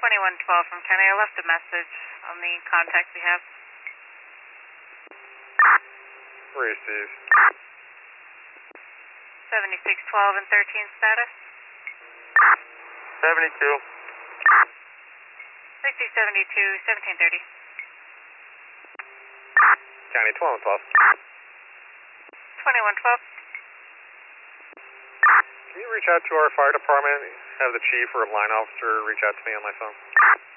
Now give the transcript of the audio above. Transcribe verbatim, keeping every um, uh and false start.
twenty-one twelve from County. I left a message on the contact we have. Received. seventy-six twelve and thirteen status. seventy-two. sixty seventy-two, seventeen thirty. County twenty-one twelve. twenty-one twelve. Can you reach out to our fire department, have the chief or a line officer reach out to me on my phone?